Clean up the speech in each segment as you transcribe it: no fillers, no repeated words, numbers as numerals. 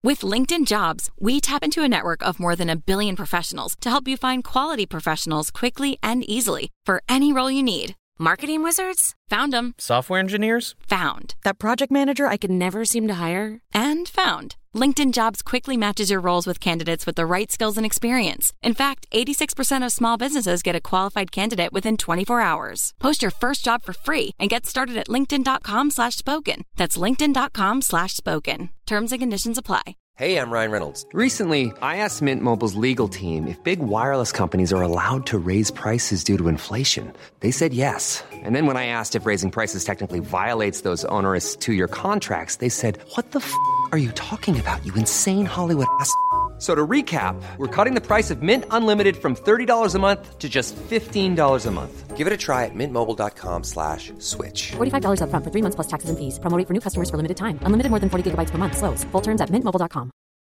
With LinkedIn Jobs, we tap into a network of more than 1 billion professionals to help you find quality professionals quickly and easily for any role you need. Marketing wizards? Found them. Software engineers? Found. That project manager I could never seem to hire? And found. LinkedIn Jobs quickly matches your roles with candidates with the right skills and experience. In fact, 86% of small businesses get a qualified candidate within 24 hours. Post your first job for free and get started at linkedin.com/spoken. That's linkedin.com/spoken. Terms and conditions apply. Hey, I'm Ryan Reynolds. Recently, I asked Mint Mobile's legal team if big wireless companies are allowed to raise prices due to inflation. They said yes. And then when I asked if raising prices technically violates those onerous two-year contracts, they said, "What the f*** are you talking about, you insane Hollywood ass?" So to recap, we're cutting the price of Mint Unlimited from $30 a month to just $15 a month. Give it a try at mintmobile.com/switch. $45 up front for 3 months plus taxes and fees. Promo rate for new customers for limited time. Unlimited more than 40 gigabytes per month. Slows full terms at mintmobile.com.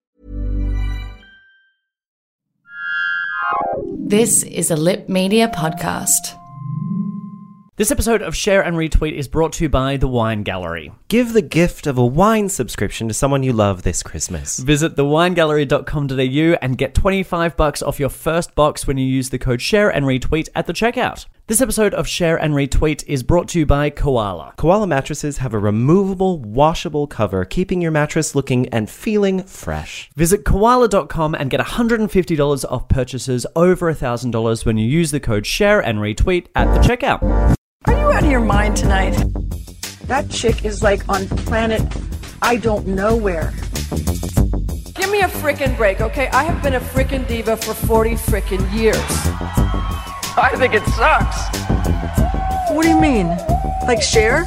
This is a Lip Media podcast. This episode of Share and Retweet is brought to you by The Wine Gallery. Give the gift of a wine subscription to someone you love this Christmas. Visit thewinegallery.com.au and get $25 off your first box when you use the code Share and Retweet at the checkout. This episode of Share and Retweet is brought to you by Koala. Koala mattresses have a removable, washable cover, keeping your mattress looking and feeling fresh. Visit koala.com and get $150 off purchases over $1,000 when you use the code Share and Retweet at the checkout. Are you out of your mind tonight? That chick is like on planet I don't know where. Give me a frickin' break, okay? I have been a frickin' diva for 40 frickin' years. I think it sucks. What do you mean? Like Cher?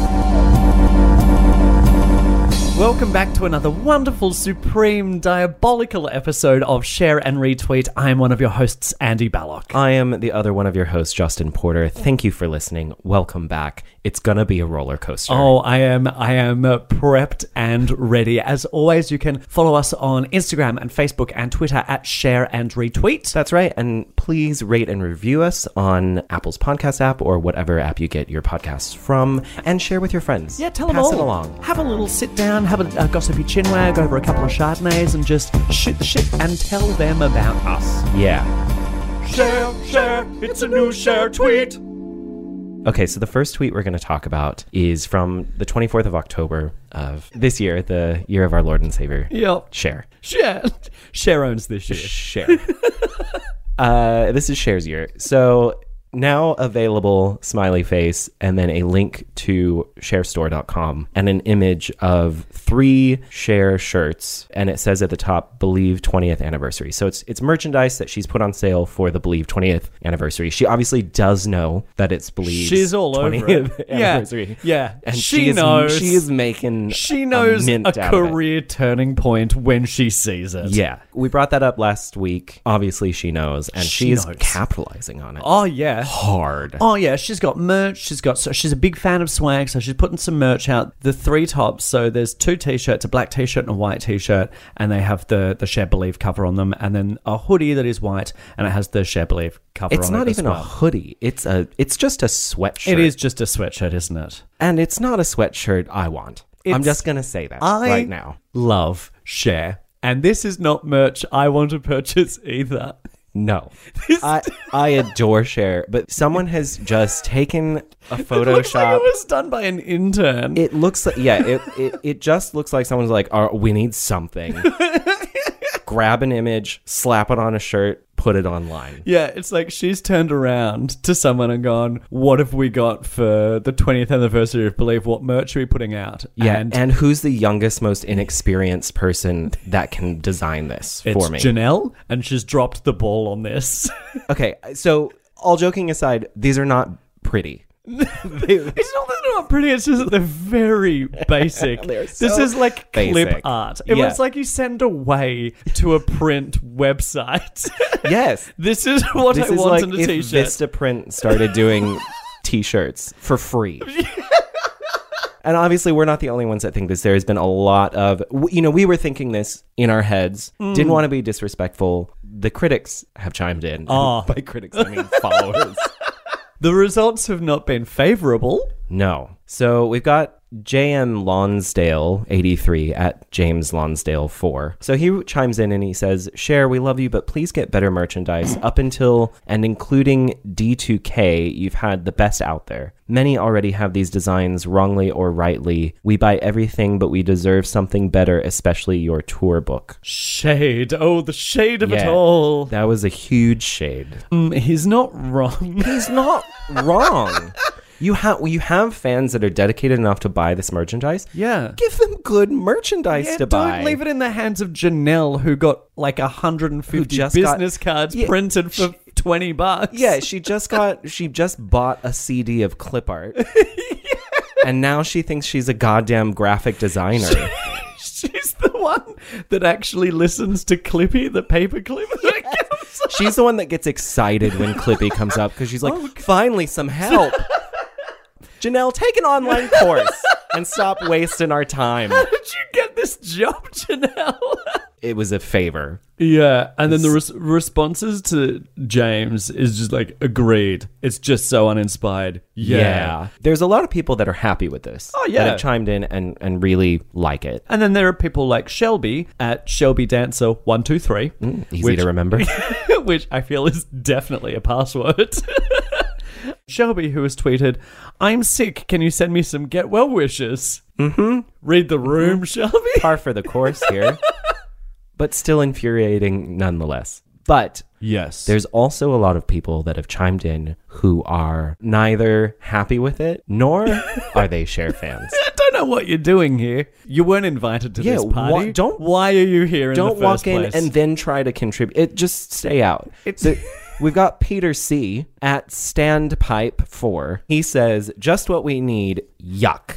Welcome back to another wonderful, supreme, diabolical episode of Share and Retweet. I am one of your hosts, Andy Ballock. I am the other one of your hosts, Justin Porter. Thank you for listening. Welcome back. It's gonna be a roller coaster. Oh, I am prepped and ready. As always, you can follow us on Instagram and Facebook and Twitter at Share and Retweet. That's right. And please rate and review us on Apple's podcast app or whatever app you get your podcasts from, and share with your friends. Yeah, tell them all. Pass it along. Have a little sit down, have a gossipy chinwag over a couple of Chardonnays and just shoot the shit and tell them about us. Yeah. Share, it's a new Share tweet. Okay, so the first tweet we're going to talk about is from the 24th of October of this year, the year of our Lord and Savior. Yep. Share. Share owns this year. Share. This is Share's year. So now available smiley face and then a link to sharestore.com and an image of 3 Share shirts, and it says at the top Believe 20th anniversary. So it's merchandise that she's put on sale for the Believe 20th anniversary. She obviously does know that it's Believe's she's all 20th over it. anniversary. Yeah. And she knows. She is making she knows a career turning point when she sees it. Yeah. We brought that up last week. Obviously she knows, and she's capitalizing on it. Oh yeah. Hard. Oh yeah, she's got merch. She's a big fan of swag, so she's putting some merch out. The 3 tops. So there's 2 t-shirts, a black t-shirt and a white t-shirt, and they have the Share Believe cover on them, and then a hoodie that is white, and it has the Share Believe cover on it. It's not even a hoodie. It's just a sweatshirt. It is just a sweatshirt, isn't it? And it's not a sweatshirt I want. I'm just gonna say that right now. Love Share, and this is not merch I want to purchase either. No. I adore Share, but someone has just taken a Photoshop. It looks like it was done by an intern. It looks like, it just looks like someone's like, we need something. Grab an image, slap it on a shirt, put it online. Yeah, it's like she's turned around to someone and gone, what have we got for the 20th anniversary of Believe? What merch are we putting out? Yeah, and who's the youngest, most inexperienced person that can design this for me? It's Janelle, and she's dropped the ball on this. Okay, so all joking aside, these are not pretty. It's not that they're not pretty, it's just that they're very basic. This is like basic. Clip art. It looks like you send away to a print website. Yes. This is what I want like in a if t-shirt. Vistaprint started doing t-shirts for free. And obviously, we're not the only ones that think this. There has been a lot of, we were thinking this in our heads, didn't want to be disrespectful. The critics have chimed in. Oh. By critics, I mean followers. The results have not been favorable. No. So we've got JM Lonsdale 83 at James Lonsdale 4. So he chimes in and he says, Cher, we love you, but please get better merchandise. Up until and including D2K, you've had the best out there. Many already have these designs wrongly or rightly. We buy everything, but we deserve something better, especially your tour book. Shade. Oh, the shade of it all. That was a huge shade. He's not wrong. He's not wrong. You have fans that are dedicated enough to buy this merchandise. Yeah. Give them good merchandise to buy. Don't leave it in the hands of Janelle, who got like 150 business cards printed for $20. Yeah, she just bought a CD of clip art. And now she thinks she's a goddamn graphic designer. She's the one that actually listens to Clippy, the paperclip. She's the one that gets excited when Clippy comes up because she's like, finally some help. Janelle, take an online course and stop wasting our time. How did you get this job, Janelle? It was a favor. Yeah, and then the responses to James is just like, agreed. It's just so uninspired. Yeah. There's a lot of people that are happy with this. Oh, yeah. That have chimed in and really like it. And then there are people like Shelby at Shelby Dancer 123. Easy to remember. Which I feel is definitely a password. Shelby, who has tweeted, I'm sick. Can you send me some get well wishes? Mm-hmm. Read the room, Shelby. Par for the course here. But still infuriating nonetheless. But yes, there's also a lot of people that have chimed in who are neither happy with it, nor are they Cher fans. I don't know what you're doing here. You weren't invited to this party. Why are you here in the first place? Don't walk in and then try to contribute. Just stay out. We've got Peter C. at Standpipe4. He says, just what we need, yuck.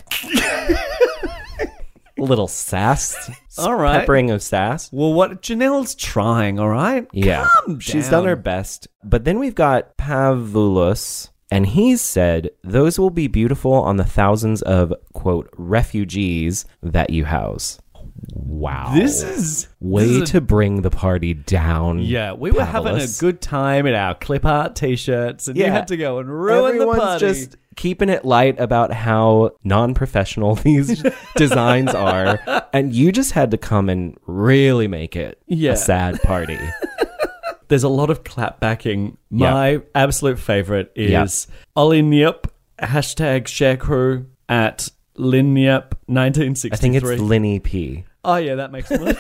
A little sass. All right. Peppering of sass. Well, what Janelle's trying, all right? Yeah. Calm She's down. done her best. But then we've got Pavulus, and he's said, those will be beautiful on the thousands of, quote, refugees that you house. Wow. This is to bring the party down. Yeah, we were having a good time in our clip art t-shirts, and you had to go and ruin the party. Just keeping it light about how non-professional these designs are, and you just had to come and really make it a sad party. There's a lot of clap backing. My absolute favorite is Ollie Nyep, hashtag Cher Crew at Linyep 1963. I think it's Linny P. Oh, yeah, that makes sense.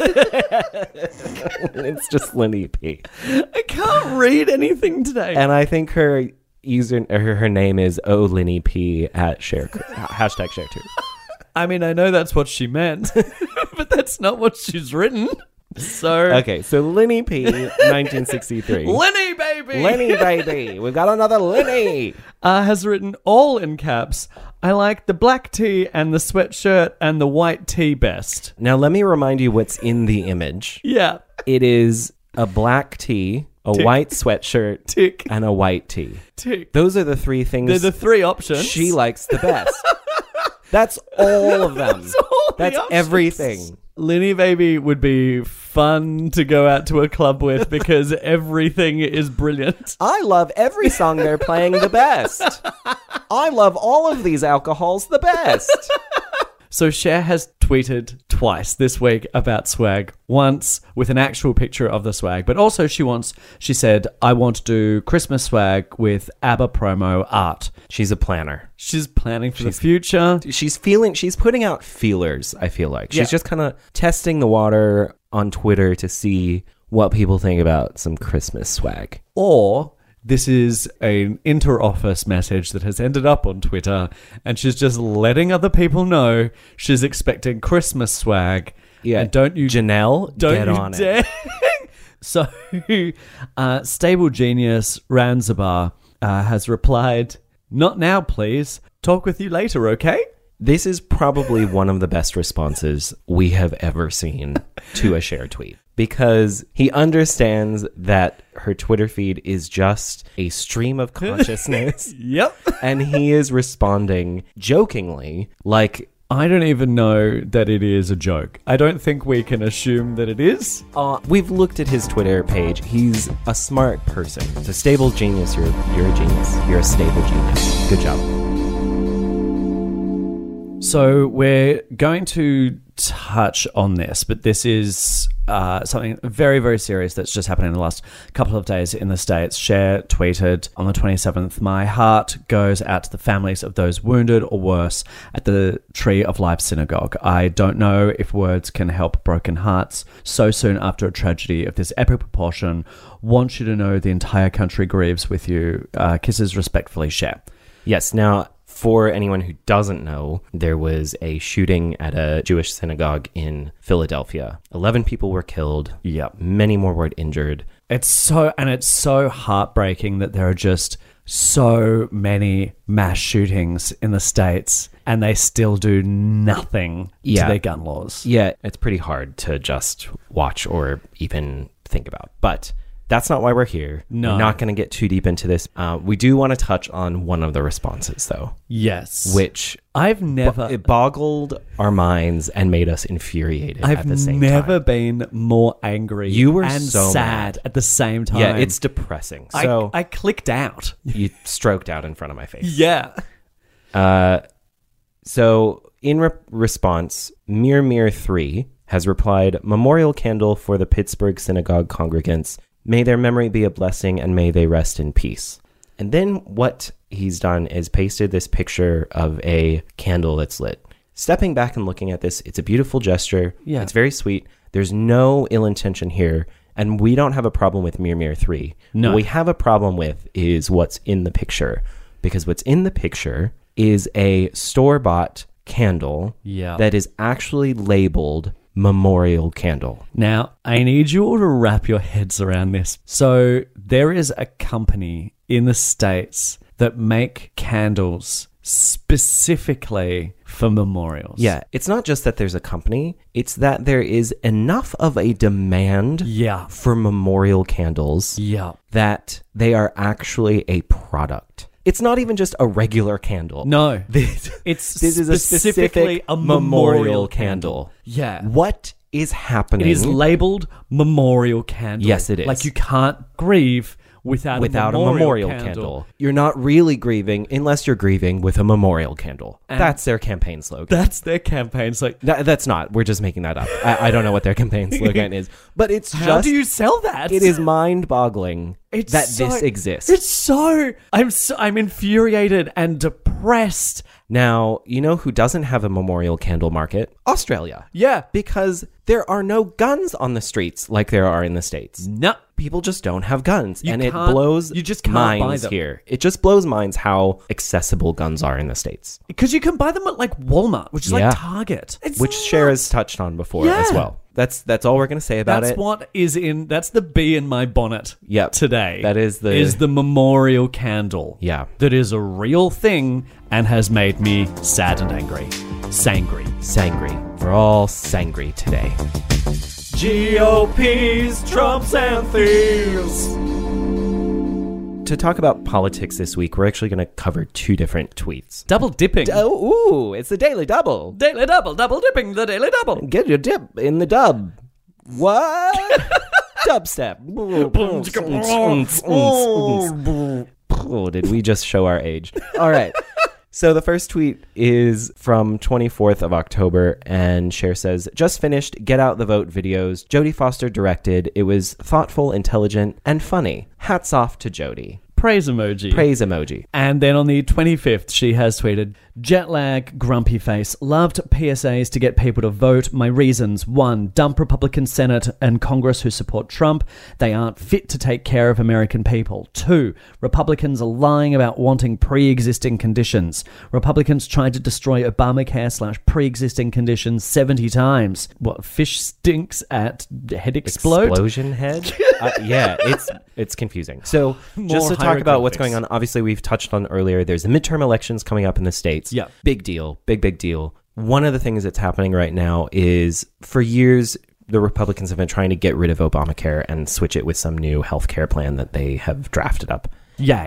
It's just Linny P. I can't read anything today. And I think her her name is Linny P at Cher. Hashtag Cher too. I mean, I know that's what she meant, but that's not what she's written. So okay, so Linny P, 1963. Linny baby, Linny baby. We've got another Linny. Has written all in caps. I like the black tee and the sweatshirt and the white tee best. Now let me remind you what's in the image. Yeah, it is a black tee, a white sweatshirt, and a white tee. Those are the three things. They're the three options she likes the best. That's all of them. That's everything. Linny Baby would be fun to go out to a club with because everything is brilliant. I love every song they're playing the best. I love all of these alcohols the best. So Cher has tweeted twice this week about swag. Once with an actual picture of the swag, but also she said, I want to do Christmas swag with ABBA promo art. She's a planner. She's planning for the future. She's putting out feelers, I feel like. She's just kind of testing the water on Twitter to see what people think about some Christmas swag. Or this is an inter-office message that has ended up on Twitter, and she's just letting other people know she's expecting Christmas swag. Yeah, and Janelle, get on it. So, Stable Genius Ranzabar has replied, not now, please. Talk with you later, okay? This is probably one of the best responses we have ever seen to a Cher tweet. Because he understands that her Twitter feed is just a stream of consciousness. Yep. And he is responding jokingly, like, I don't even know that it is a joke. I don't think we can assume that it is. We've looked at his Twitter page. He's a smart person. It's a stable genius. You're a genius. You're a stable genius. Good job. So we're going to touch on this, but this is something very, very serious that's just happened in the last couple of days in the States. Cher tweeted on the 27th, "My heart goes out to the families of those wounded or worse at the Tree of Life Synagogue. I don't know if words can help broken hearts so soon after a tragedy of this epic proportion. Want you to know the entire country grieves with you. Kisses respectfully, Cher." Yes. Now, for anyone who doesn't know, there was a shooting at a Jewish synagogue in Philadelphia. 11 people were killed. Yep. Many more were injured. It's so heartbreaking that there are just so many mass shootings in the States and they still do nothing to their gun laws. Yeah, it's pretty hard to just watch or even think about. But that's not why we're here. No. We're not going to get too deep into this. We do want to touch on one of the responses, though. Yes. Which it boggled our minds and made us infuriated at the same time. I've never been more angry You were and so sad mad. at the same time. Yeah, it's depressing. So I clicked out. you stroked out in front of my face. Yeah. So in response, Mir3 has replied, "Memorial candle for the Pittsburgh synagogue congregants. May their memory be a blessing and may they rest in peace." And then what he's done is pasted this picture of a candle that's lit. Stepping back and looking at this, it's a beautiful gesture. Yeah. It's very sweet. There's no ill intention here. And we don't have a problem with Mir3. No. What we have a problem with is what's in the picture. Because what's in the picture is a store-bought candle that is actually labeled memorial candle. Now, I need you all to wrap your heads around this. So there is a company in the States that make candles specifically for memorials. Yeah, it's not just that there's a company, it's that there is enough of a demand for memorial candles that they are actually a product. It's not even just a regular candle. No. This is a specifically specific a memorial candle. Yeah. What is happening? It is labeled memorial candle. Yes, it is. Like you can't grieve without a memorial candle. You're not really grieving unless you're grieving with a memorial candle. And that's their campaign slogan. That's their campaign slogan. That's not. We're just making that up. I don't know what their campaign slogan is. But it's How do you sell that? It is mind-boggling this exists. I'm infuriated and depressed. Now, you know who doesn't have a memorial candle market? Australia. Yeah. Because there are no guns on the streets like there are in the States. No. People just don't have guns. You it blows you just can't buy minds them. here. It just blows minds how accessible guns are in the States. Because you can buy them at like Walmart, which is like Target. Which Cher has touched on before as well. That's all we're going to say about it. That's the bee in my bonnet today. That is the memorial candle. Yeah. That is a real thing and has made me sad and angry. Sangry. We're all sangry today. GOP's Trumps and thieves. To talk about politics this week, we're actually going to cover two different tweets. Double dipping. Ooh, it's the Daily Double. Daily Double, double dipping, the Daily Double. Get your dip in the dub. What? Dubstep. Oh, did we just show our age? All right. So the first tweet is from 24th of October, and Cher says, "Just finished Get Out the Vote videos. Jodie Foster directed. It was thoughtful, intelligent, and funny. Hats off to Jodie." Praise emoji. Praise emoji. And then on the 25th, she has tweeted, "Jet lag, grumpy face. Loved PSAs to get people to vote. My reasons: 1, dump Republican Senate and Congress who support Trump. They aren't fit to take care of American people. 2, Republicans are lying about wanting pre-existing conditions. Republicans tried to destroy Obamacare / pre-existing conditions 70 times. What, fish stinks at head explode? Explosion head? Yeah, it's confusing. So just to talk about what's going on, obviously we've touched on earlier, there's the midterm elections coming up in the States. Yeah. Big deal. Big deal. One of the things that's happening right now is for years, the Republicans have been trying to get rid of Obamacare and switch it with some new healthcare plan that they have drafted up. Yay. That,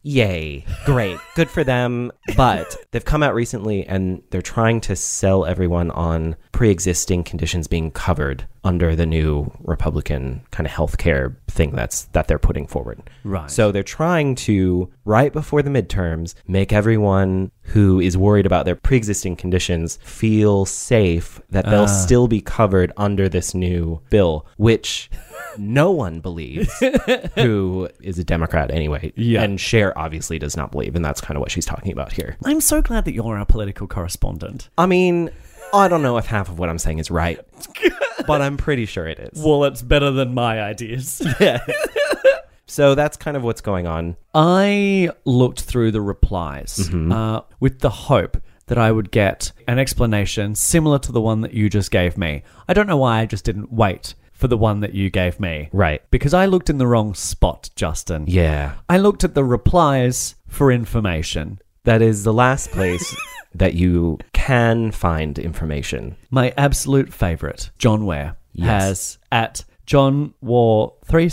Yay. Great. Good for them. But they've come out recently and they're trying to sell everyone on pre-existing conditions being covered under the new Republican kind of healthcare thing that they're putting forward. Right. So they're trying to, right before the midterms, make everyone who is worried about their pre-existing conditions feel safe that they'll still be covered under this new bill, which no one believes, who is a Democrat anyway. Yeah. And Cher obviously does not believe, and that's kind of what she's talking about here. I'm so glad that you're our political correspondent. I mean, I don't know if half of what I'm saying is right, but I'm pretty sure it is. Well, it's better than my ideas. Yeah. So that's kind of what's going on. I looked through the replies with the hope that I would get an explanation similar to the one that you just gave me. I don't know why I just didn't wait for the one that you gave me. Right. Because I looked in the wrong spot, Justin. Yeah. I looked at the replies for information. That is the last place that you can find information. My absolute favorite, John Ware, has at John War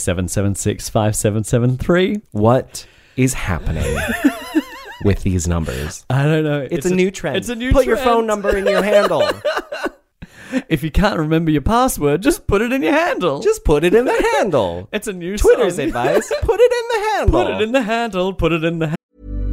37765773. What is happening with these numbers? I don't know. It's a new trend. It's a new Put trend. your phone number in your handle. If you can't remember your password, just put it in your handle. Just put it in the handle. It's a new Twitter's song. advice. Put it in the handle. Put it in the handle. Put it in the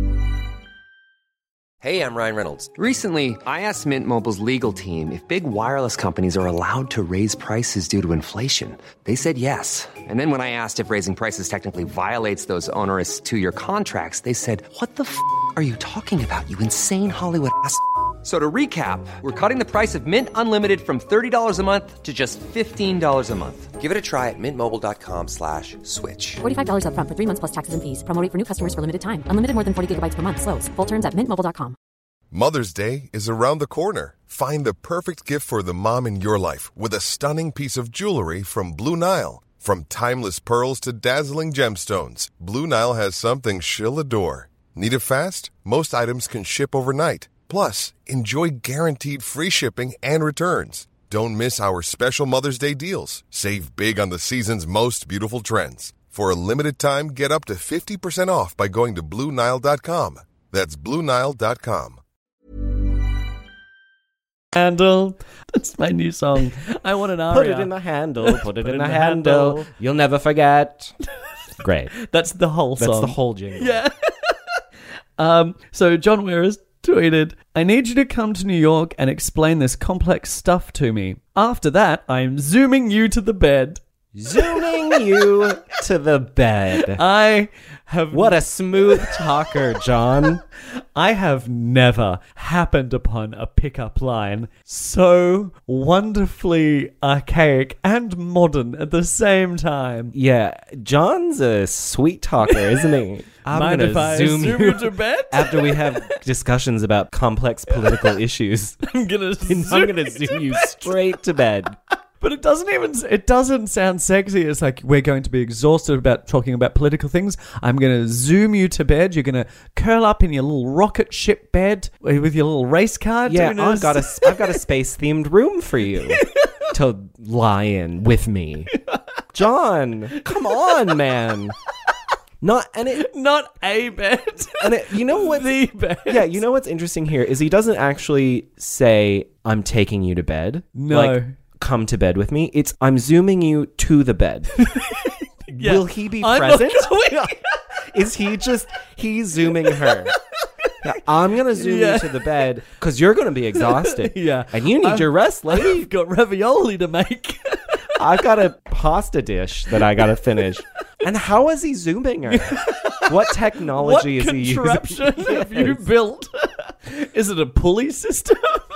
Hey, I'm Ryan Reynolds. Recently, I asked Mint Mobile's legal team if big wireless companies are allowed to raise prices due to inflation. They said yes. And then when I asked if raising prices technically violates those onerous 2-year contracts, they said, "What the f*** are you talking about, you insane Hollywood ass?" So to recap, we're cutting the price of Mint Unlimited from $30 a month to just $15 a month. Give it a try at mintmobile.com/switch. $45 up front for 3 months plus taxes and fees. Promo rate for new customers for limited time. Unlimited more than 40 gigabytes per month. Slows full terms at mintmobile.com. Mother's Day is around the corner. Find the perfect gift for the mom in your life with a stunning piece of jewelry from Blue Nile. From timeless pearls to dazzling gemstones, Blue Nile has something she'll adore. Need it fast? Most items can ship overnight. Plus, enjoy guaranteed free shipping and returns. Don't miss our special Mother's Day deals. Save big on the season's most beautiful trends. For a limited time, get up to 50% off by going to BlueNile.com. That's BlueNile.com. handle. That's my new song. I want an aria. Put it in the handle. Put it in the handle. You'll never forget. Great. That's the whole song. That's the whole jingle. Yeah. So John Ware has tweeted, "I need you to come to New York and explain this complex stuff to me. After that, I'm zooming you to the bed." Zooming you to the bed. I have... What a smooth talker, John. I have never happened upon a pickup line so wonderfully archaic and modern at the same time. Yeah, John's a sweet talker, isn't he? Mind if I zoom you to bed? After we have discussions about complex political issues, I'm gonna zoom you straight to bed. But it doesn't sound sexy. It's like, we're going to be exhausted about talking about political things. I'm going to zoom you to bed. You're going to curl up in your little rocket ship bed with your little race car. Yeah, I've got a space themed room for you to lie in with me. John, come on, man. Not a bed. And you know what? The bed. Yeah, you know what's interesting here is he doesn't actually say, "I'm taking you to bed." No. Like, come to bed with me. It's, I'm zooming you to the bed. Yeah. Will he be I'm present? not going. Is he's zooming her. Yeah, I'm going to zoom you to the bed because you're going to be exhausted. Yeah. And you need your rest, lady. I've got ravioli to make. I've got a pasta dish that I got to finish. And how is he zooming her? What technology is he using? What contraption have you built? Is it a pulley system?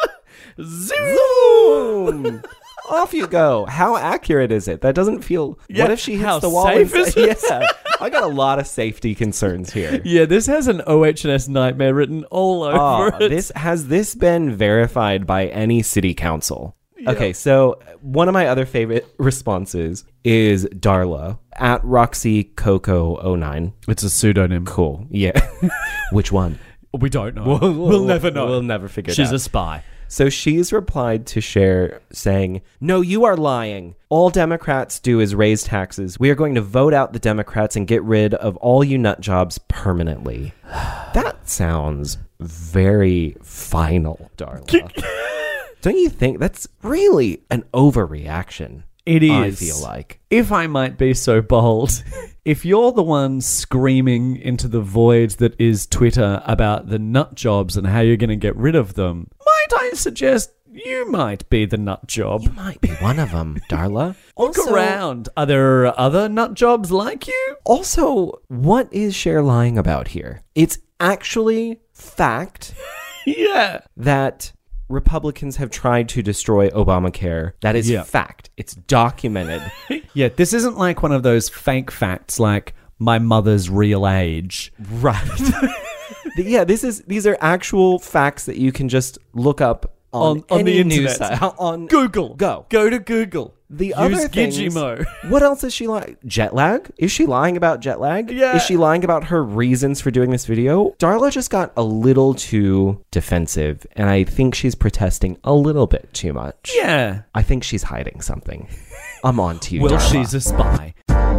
Zoom! Off you go. How accurate is it? That doesn't feel... Yeah, what if she hits the wall? Safe is it? Yeah. I got a lot of safety concerns here. Yeah, this has an OHS nightmare written all over it. Has this been verified by any city council? Yeah. Okay, so one of my other favorite responses is Darla at RoxyCoco09. It's a pseudonym. Cool. Yeah. Which one? We don't know. We'll never know. We'll never figure it out. She's a spy. So she's replied to Cher saying, "No, you are lying. All Democrats do is raise taxes. We are going to vote out the Democrats and get rid of all you nut jobs permanently." That sounds very final, Darla. Don't you think that's really an overreaction? It is. I feel like. If I might be so bold, if you're the one screaming into the void that is Twitter about the nut jobs and how you're going to get rid of them, might I suggest you might be the nut job? You might be one of them, Darla. Look around. Are there other nut jobs like you? Also, what is Cher lying about here? It's actually fact Yeah. that Republicans have tried to destroy Obamacare. That is fact. It's documented. Yeah, this isn't like one of those fake facts like my mother's real age. Right. These are actual facts that you can just look up on the any internet. news site. On Google. Go to Google. The Use other things, Gizmo. What else is she lying? Jet lag? Is she lying about jet lag? Yeah. Is she lying about her reasons for doing this video? Darla just got a little too defensive, and I think she's protesting a little bit too much. Yeah. I think she's hiding something. I'm on to you, Well, Darla. she's a spy.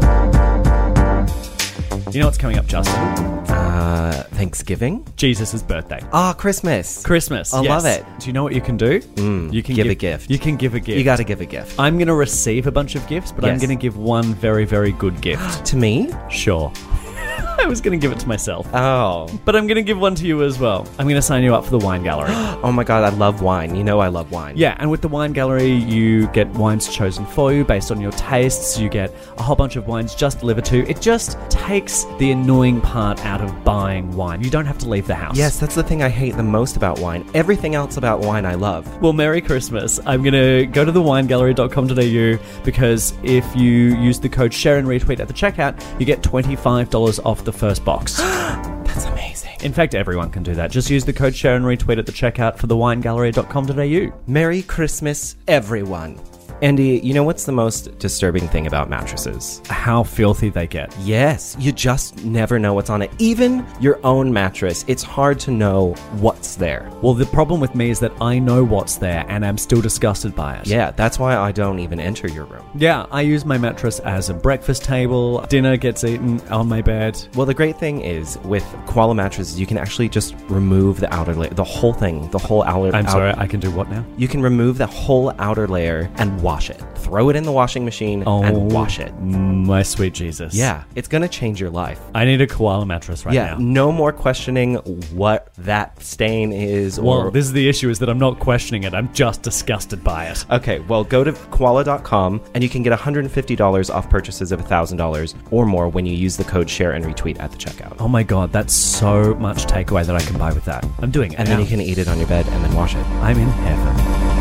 You know what's coming up, Justin? Thanksgiving? Jesus' birthday. Christmas. Christmas. I yes. love it. Do you know what you can do? You can give a gift. You can give a gift. You got to give a gift. I'm going to receive a bunch of gifts, but I'm Yes. going to give one very, very good gift. To me? Sure. I was going to give it to myself. Oh. But I'm going to give one to you as well. I'm going to sign you up for the wine gallery. Oh my God, I love wine. You know I love wine. Yeah, and with the wine gallery, you get wines chosen for you based on your tastes. You get a whole bunch of wines just delivered to you. It just takes the annoying part out of buying wine. You don't have to leave the house. Yes, that's the thing I hate the most about wine. Everything else about wine I love. Well, Merry Christmas. I'm going to go to thewinegallery.com.au because if you use the code share and retweet at the checkout, you get $25 off the first box. That's amazing. In fact, everyone can do that. Just use the code share and retweet at the checkout for thewinegallery.com.au. Merry Christmas, everyone. Andy, you know what's the most disturbing thing about mattresses? How filthy they get. Yes, you just never know what's on it. Even your own mattress, it's hard to know what's there. Well, the problem with me is that I know what's there and I'm still disgusted by it. Yeah, that's why I don't even enter your room. Yeah, I use my mattress as a breakfast table. Dinner gets eaten on my bed. Well, the great thing is with Koala mattresses, you can actually just remove the outer layer, the whole thing, the whole outer. I'm sorry, I can do what now? You can remove the whole outer layer and wash it. Throw it in the washing machine and wash it. My sweet Jesus. Yeah, it's gonna change your life. I need a koala mattress right now. No more questioning what that stain is. Well, this is the issue, is that I'm not questioning it. I'm just disgusted by it. Okay, well, go to koala.com and you can get $150 off purchases of $1,000 or more when you use the code share and retweet at the checkout. Oh my God, that's so much takeaway that I can buy with that. I'm doing it And now. then you can eat it on your bed and then wash it. I'm in heaven.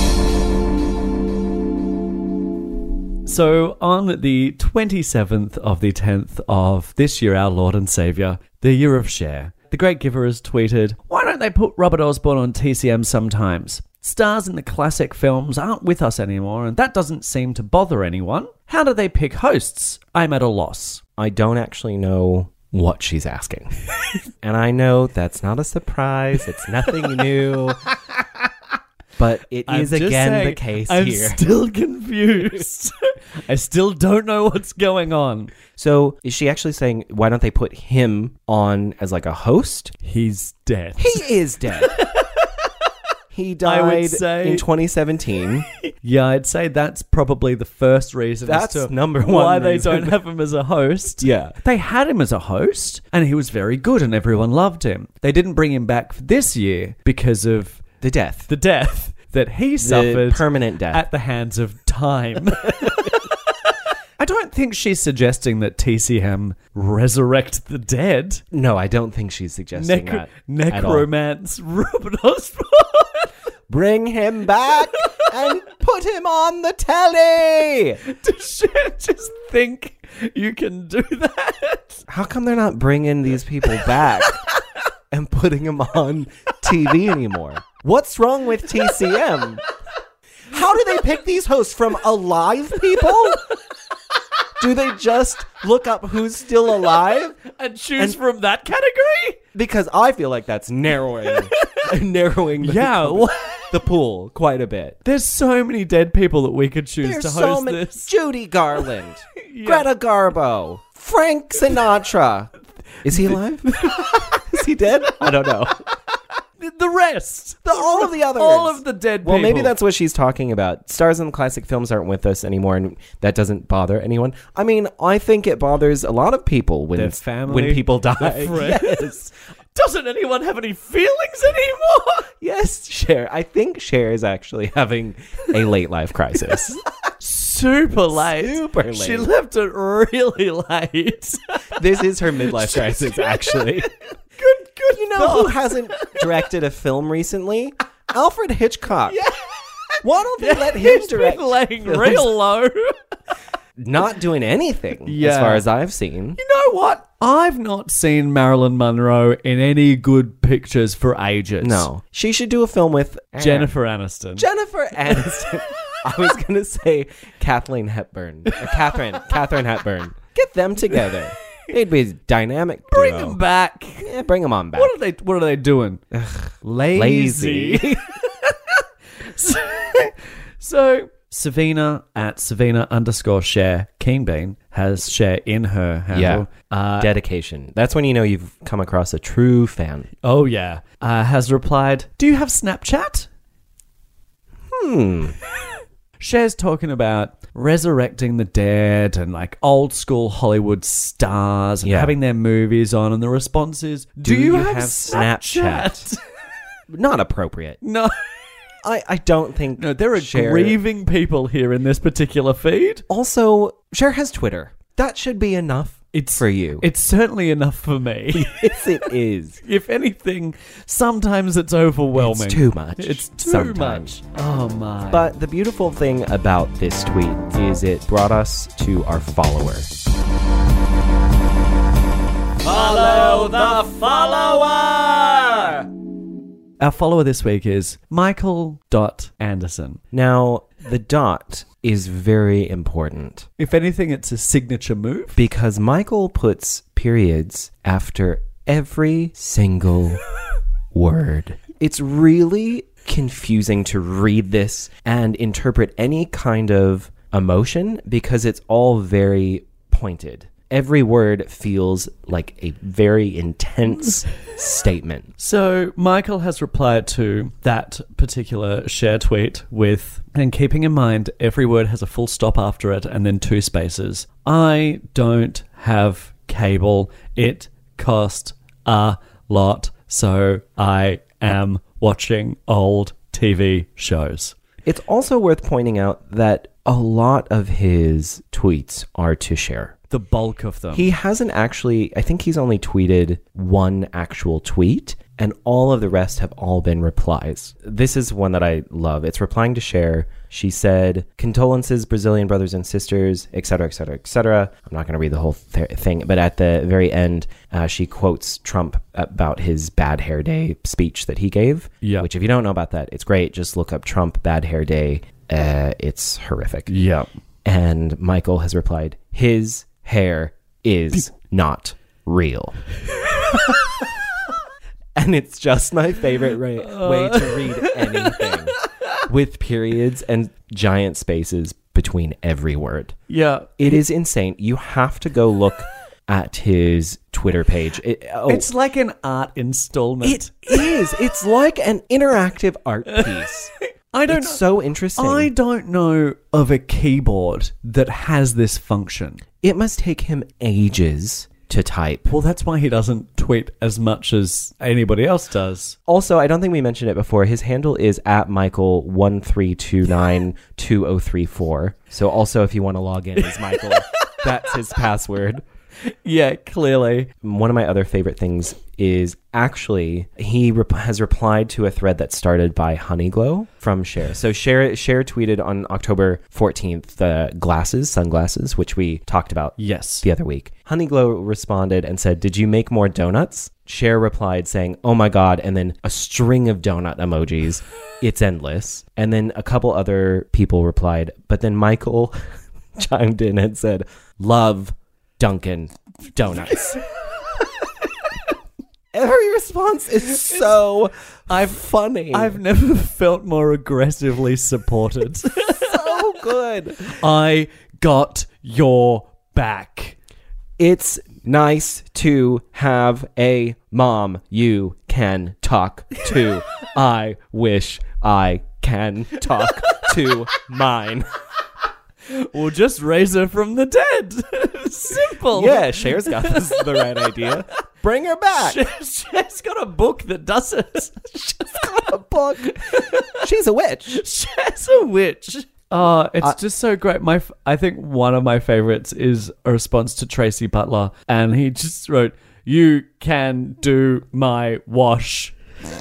So on the 27th of the 10th of this year, our Lord and Saviour, the year of Cher, the great giver has tweeted, "Why don't they put Robert Osborne on TCM sometimes? Stars in the classic films aren't with us anymore, and that doesn't seem to bother anyone. How do they pick hosts? I'm at a loss." I don't actually know what she's asking. And I know that's not a surprise. It's nothing new. But it is again the case I'm here. I'm still confused. I still don't know what's going on. So is she actually saying, why don't they put him on as like a host? He's dead. He is dead. He died in 2017. Yeah, I'd say that's probably the first reason That's as to number one why they reason. don't have him as a host. Yeah. They had him as a host, and he was very good, and everyone loved him. They didn't bring him back for this year because of The death. the death that he suffered permanent death. at the hands of time. I don't think she's suggesting that TCM resurrect the dead. No, I don't think she's suggesting that. at all. Necromance Robert Osborne. Bring him back and put him on the telly. Does she just think you can do that? How come they're not bringing these people back and putting them on TV anymore? What's wrong with TCM? How do they pick these hosts from alive people? Do they just look up who's still alive And choose from that category? Because I feel like that's narrowing the Yeah. the pool quite a bit. There's so many dead people that we could choose There's to so host many. this. Judy Garland, Greta Garbo, Frank Sinatra. Is he alive? Is he dead? I don't know. The rest. All of the others. All of the dead people. Well, maybe that's what she's talking about. Stars in classic films aren't with us anymore, and that doesn't bother anyone. I mean, I think it bothers a lot of people when Their family, when people die. their friends. Yes. Doesn't anyone have any feelings anymore? Yes, Cher. I think Cher is actually having a late life crisis. Super late. Super late. She left it really late. This is her midlife crisis, actually. Good. You know who hasn't directed a film recently? Alfred Hitchcock. Yeah. Why don't they let him direct? Been laying films? real low. Not doing anything, Yeah. as far as I've seen. You know what? I've not seen Marilyn Monroe in any good pictures for ages. No. She should do a film with Jennifer Aniston. Jennifer Aniston. I was going to say Kathleen Hepburn. Catherine Hepburn. Get them together. They'd be a dynamic duo. Bring them back. Yeah, bring them on back. What are they doing? Lazy. So Savina at Savina_Cher Kingbean has Cher in her handle. Dedication. That's when you know you've come across a true fan. Oh yeah. Has replied, "Do you have Snapchat?" Cher's talking about resurrecting the dead and like old school Hollywood stars and having their movies on, and the response is, "Do you have Snapchat?" Not appropriate. No. I don't think. No, there are Cher... grieving people here in this particular feed. Also, Cher has Twitter. That should be enough for you. It's certainly enough for me. Yes, it is. If anything, sometimes it's overwhelming. It's too much. It's too sometimes. much. Oh my. But the beautiful thing about this tweet is it brought us to our follower. Follow the follower! Our follower this week is Michael.Anderson. Now, the dot is very important If anything, it's a signature move. because Michael puts periods after every single word. It's really confusing to read this and interpret any kind of emotion because it's all very pointed. Every word feels like a very intense statement. So Michael has replied to that particular Cher tweet with, and keeping in mind every word has a full stop after it and then 2 spaces. I don't have cable. It cost a lot, so I am watching old TV shows. It's also worth pointing out that a lot of his tweets are to Cher. The bulk of them. He hasn't actually, I think he's only tweeted one actual tweet, and all of the rest have all been replies. This is one that I love. It's replying to Cher. She said, "Condolences, Brazilian brothers and sisters," etc., etc., etc. I'm not going to read the whole thing, but at the very end, she quotes Trump about his Bad Hair Day speech that he gave, which if you don't know about that, it's great. Just look up Trump Bad Hair Day. It's horrific. Yeah. And Michael has replied, "His hair is not real." And it's just my favorite way to read anything with periods and giant spaces between every word. Yeah. It is insane. You have to go look at his Twitter page. It's like an art installment. It is. It's like an interactive art piece. It's so interesting. I don't know of a keyboard that has this function. It must take him ages to type. Well, that's why he doesn't tweet as much as anybody else does. Also, I don't think we mentioned it before. His handle is @Michael13292034. So also, if you want to log in as Michael, that's his password. Yeah, clearly. One of my other favorite things is actually he has replied to a thread that started by Honeyglow from Cher. So Cher tweeted on October 14th the sunglasses, which we talked about the other week. Honeyglow responded and said, "Did you make more donuts?" Cher replied saying, "Oh my God," and then a string of donut emojis. It's endless. And then a couple other people replied, but then Michael chimed in and said, "Love Dunkin' Donuts." Every response is so funny. I've never felt more aggressively supported. so good. I got your back. It's nice to have a mom you can talk to. I wish I can talk to mine. We'll just raise her from the dead. Simple. Yeah, Cher's got the right idea. Bring her back. Cher's got a book that does it. She's got a book. She's a witch. Cher's a witch. Oh, it's just so great. I think one of my favorites is a response to Tracy Butler, and he just wrote, "You can do my wash."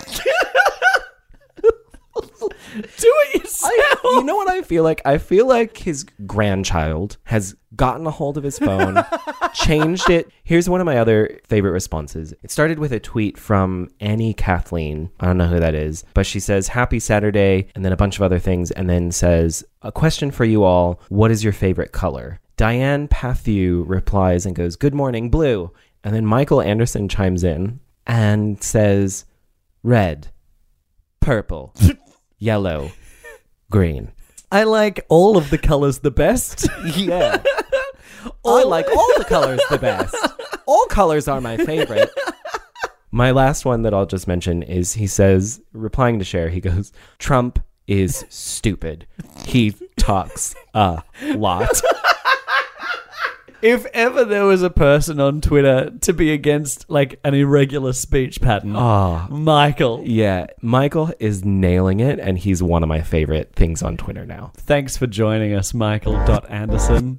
Do it yourself. You know what I feel like? I feel like his grandchild has gotten a hold of his phone, changed it. Here's one of my other favorite responses. It started with a tweet from Annie Kathleen. I don't know who that is, but she says, "Happy Saturday," and then a bunch of other things, and then says, "A question for you all. What is your favorite color?" Diane Pathieu replies and goes, "Good morning, blue." And then Michael Anderson chimes in and says, "Red, purple, yellow, green." I like all of the colors the best. Yeah. I like all the colors the best. All colors are my favorite. My last one that I'll just mention is he says, replying to Cher, he goes, "Trump is stupid. He talks a lot." If ever there was a person on Twitter to be against like an irregular speech pattern, Michael. Yeah, Michael is nailing it, and he's one of my favorite things on Twitter now. Thanks for joining us, Michael.Anderson.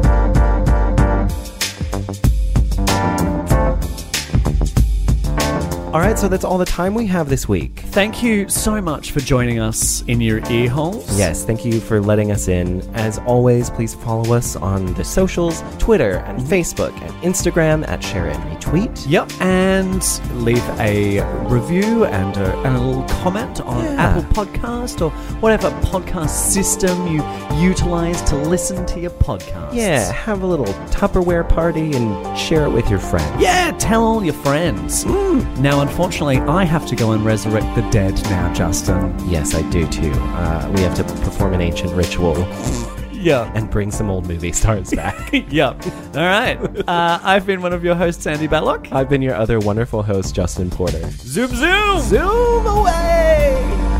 All right, so that's all the time we have this week. Thank you so much for joining us in your ear holes. Yes, thank you for letting us in. As always, please follow us on the socials, Twitter and Facebook and Instagram at Share and Retweet. Yep, and leave a review and a little comment on Apple Podcast or whatever podcast system you utilize to listen to your podcasts. Yeah, have a little Tupperware party and share it with your friends. Yeah, tell all your friends. Now, unfortunately, I have to go and resurrect the dead now, Justin. Yes, I do too. We have to perform an ancient ritual. Yeah. And bring some old movie stars back. Yep. All right. I've been one of your hosts, Andy Batlock. I've been your other wonderful host, Justin Porter. Zoom, zoom! Zoom away!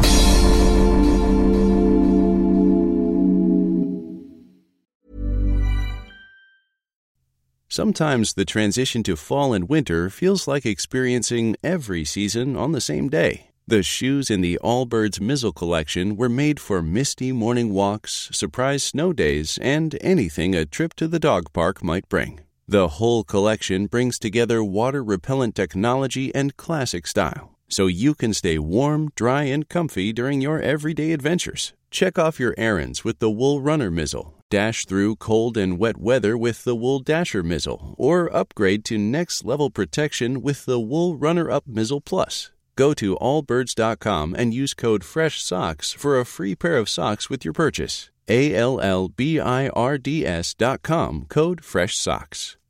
Sometimes the transition to fall and winter feels like experiencing every season on the same day. The shoes in the Allbirds Mizzle collection were made for misty morning walks, surprise snow days, and anything a trip to the dog park might bring. The whole collection brings together water-repellent technology and classic style, so you can stay warm, dry, and comfy during your everyday adventures. Check off your errands with the Wool Runner Mizzle. Dash through cold and wet weather with the Wool Dasher Mizzle, or upgrade to next-level protection with the Wool Runner-Up Mizzle Plus. Go to allbirds.com and use code FRESHSOCKS for a free pair of socks with your purchase. ALLBIRDS.com, code FRESHSOCKS.